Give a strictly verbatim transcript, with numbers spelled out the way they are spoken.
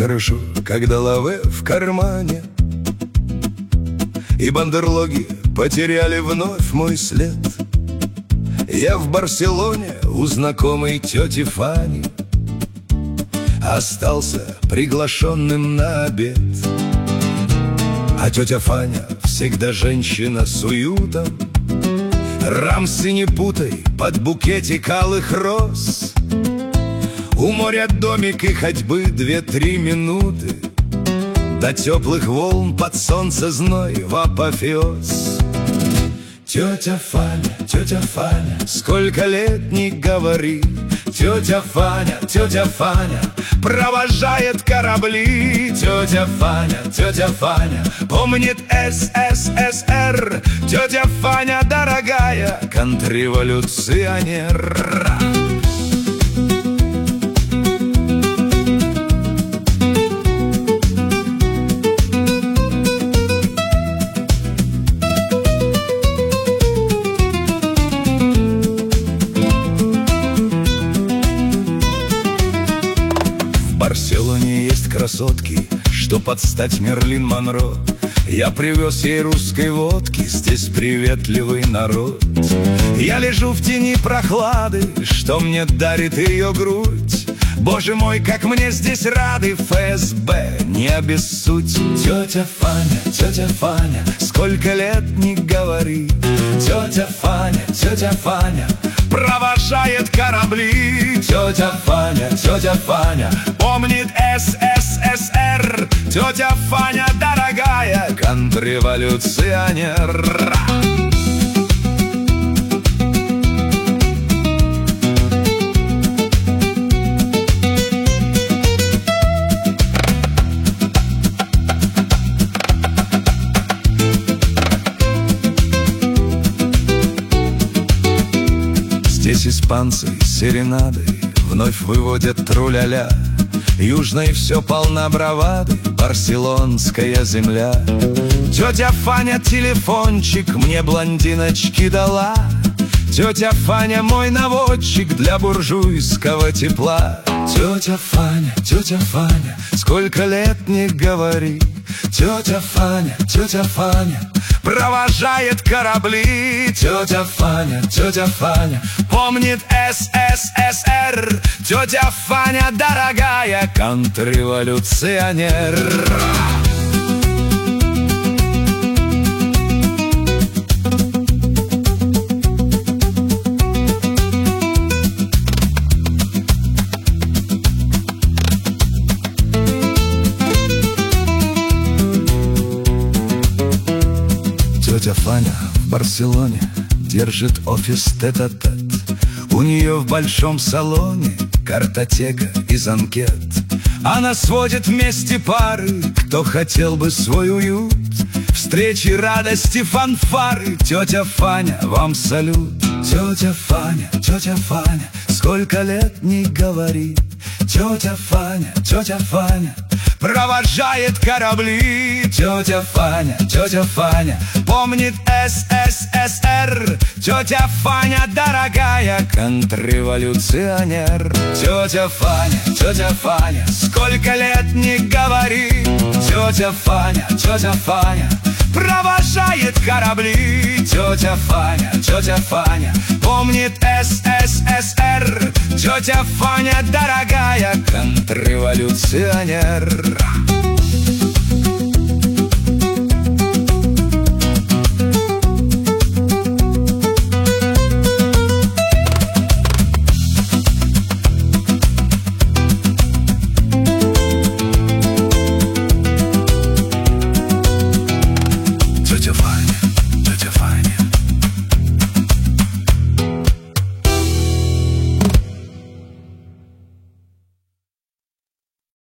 хорошо, когда лаве в кармане, и бандерлоги потеряли вновь мой след. Я в Барселоне у знакомой тети Фани остался приглашенным на обед. А тетя Фаня всегда женщина с уютом. Рамсы не путай под букетик алых роз. У моря домик и ходьбы две-три минуты до теплых волн под солнце зной в апофеоз. Тетя Фаня, тетя Фаня, сколько лет не говори. Тетя Фаня, тетя Фаня, провожает корабли. Тетя Фаня, тетя Фаня, помнит эс эс эс эр. Тетя Фаня, дорогая, контрреволюционер. В Барселоне есть красотки, что под стать Мерлин Монро. Я привез ей русской водки, здесь приветливый народ. Я лежу в тени прохлады, что мне дарит ее грудь. Боже мой, как мне здесь рады, эф эс бэ не обессудь. Тетя Фаня, тетя Фаня, сколько лет не говори. Тетя Фаня, тетя Фаня, провожает корабли. Тетя Фаня, тетя Фаня, помнит эс эс эс эр. Тетя Фаня, дорогая, контрреволюционер. Здесь испанцы серенады вновь выводят тру-ля-ля. Южной все полна бравады, барселонская земля. Тетя Фаня телефончик мне блондиночки дала. Тетя Фаня мой наводчик для буржуйского тепла. Тетя Фаня, тетя Фаня, сколько лет не говори. Тетя Фаня, тетя Фаня, провожает корабли. Тетя Фаня, тетя Фаня, помнит эс эс эс эр. Тетя Фаня, дорогая, контрреволюционер. Тетя Фаня в Барселоне держит офис тет-а-тет. У нее в большом салоне картотека из анкет. Она сводит вместе пары, кто хотел бы свой уют. Встречи, радости, фанфары. Тетя Фаня, вам салют. Тетя Фаня, тетя Фаня, сколько лет не говори. Тетя Фаня, тетя Фаня, провожает корабли. Тетя Фаня, тетя Фаня, помнит эс эс эс эр. Тетя Фаня, дорогая, контрреволюционер. Тетя Фаня, тетя Фаня, сколько лет не говори. Тетя Фаня, тетя Фаня, провожает корабли. Тетя Фаня, тетя Фаня, помнит эс эс эс эр. Тетя Фаня, дорогая, контрреволюционер.